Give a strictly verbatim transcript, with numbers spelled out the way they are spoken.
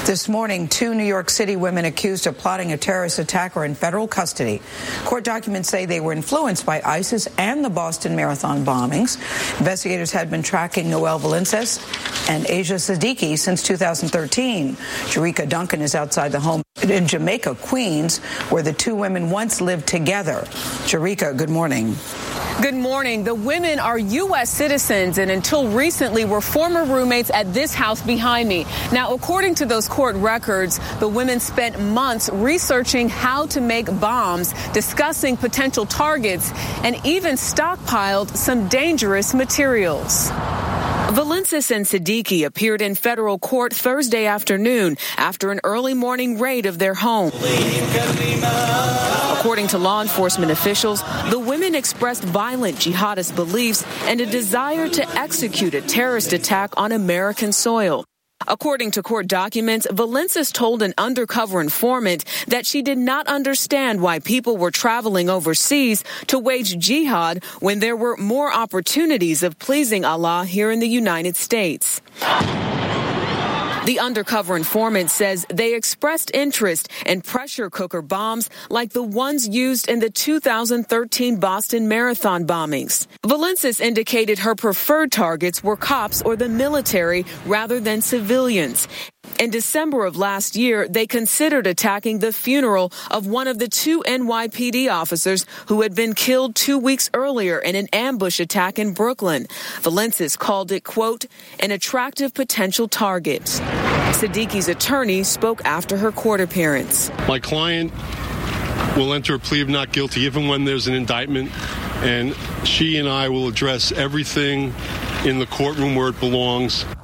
This morning, two New York City women accused of plotting a terrorist attack are in federal custody. Court documents say they were influenced by ISIS and the Boston Marathon bombings. Investigators had been tracking Noel Valencia and Asia Siddiqui since two thousand thirteen. Jerika Duncan is outside the home in Jamaica, Queens, where the two women once lived together. Jerika, good morning. Good morning. The women are U S citizens and until recently were former roommates at this house behind me. Now, according to those court records, the women spent months researching how to make bombs, discussing potential targets, and even stockpiled some dangerous materials. Valencia and Siddiqui appeared in federal court Thursday afternoon after an early morning raid of their home. According to law enforcement officials, the women expressed violent jihadist beliefs and a desire to execute a terrorist attack on American soil. According to court documents, Valencia told an undercover informant that she did not understand why people were traveling overseas to wage jihad when there were more opportunities of pleasing Allah here in the United States. The undercover informant says they expressed interest in pressure cooker bombs like the ones used in the two thousand thirteen Boston Marathon bombings. Valencia indicated her preferred targets were cops or the military rather than civilians. In December of last year, they considered attacking the funeral of one of the two N Y P D officers who had been killed two weeks earlier in an ambush attack in Brooklyn. Valencia called it, quote, an attractive potential target. Siddiqui's attorney spoke after her court appearance. My client will enter a plea of not guilty even when there's an indictment, and she and I will address everything in the courtroom where it belongs.